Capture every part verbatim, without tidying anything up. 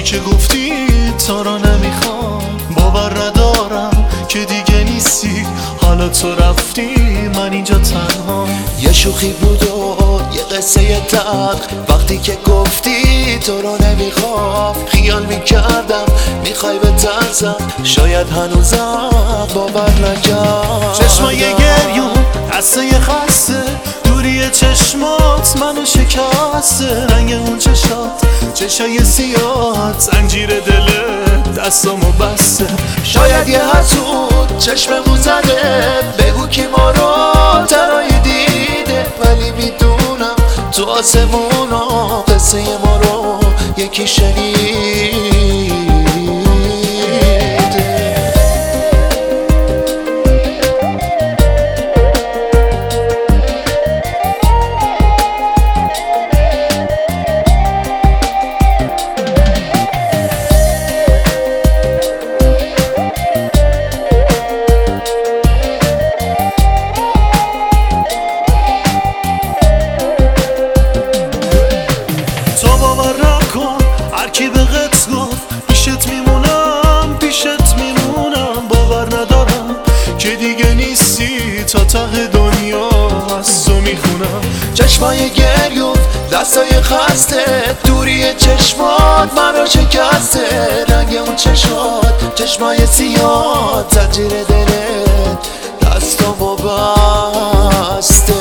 که گفتی تو رو نمیخوام، باور ندارم که دیگه نیستی، حالا تو رفتی من اینجا تنها. یه شوخی بود و یه قصه تلخ، وقتی که گفتی تو رو نمیخوام خیال میکردم میخوای به ترسم، شاید هنوزم باور نکرد. چشمای گریون قصه خسته، دوری چشمات منو شکسته، رنگ اون چشات چشای سیاه، زنجیر دلت دستامو بسته. شاید یه حسود چشممون زده، بگو کی ما رو تنهایی دیده، ولی میدونم تو آسمونا قصه ما رو یکی شنیده. هرکی به قط گفت پیشت میمونم پیشت میمونم، باور ندارم که دیگه نیستی، تا ته دنیا از تو میخونم. چشمای گریون دستای خسته، دوری چشمات منو شکسته، رنگ اون چشمات چشمای سیاه، زنجیر دلت دستامو بسته.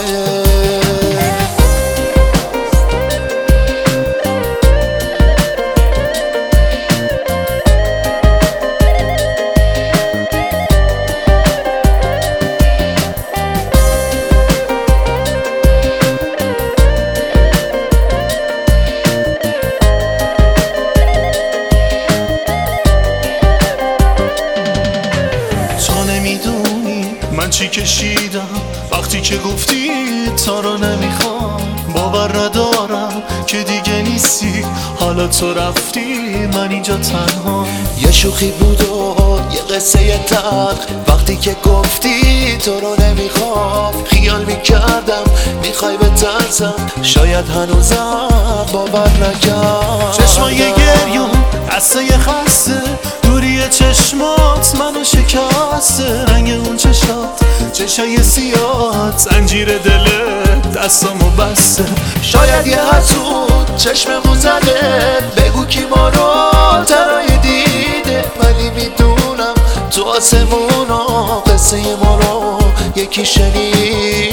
من چی کشیدم وقتی که گفتی تو رو نمیخوام، باور ندارم که دیگه نیستی، حالا تو رفتی من اینجا تنها. یه شوخی بود و یه قصه تلخ، وقتی که گفتی تو رو نمیخوام خیال میکردم میخوای به ترسم، شاید هنوزم باور نکرد. چشمای گریون قصه خسته، دوری چشمات منو شکسته، رنگ اون چشات چشای سیاه، زنجیر دلت دستامو بسته. شاید یه حسود چشممون زده، بگو کی ما رو تنهایی دیده، ولی میدونم تو آسمونا قصه ما رو یکی شنید.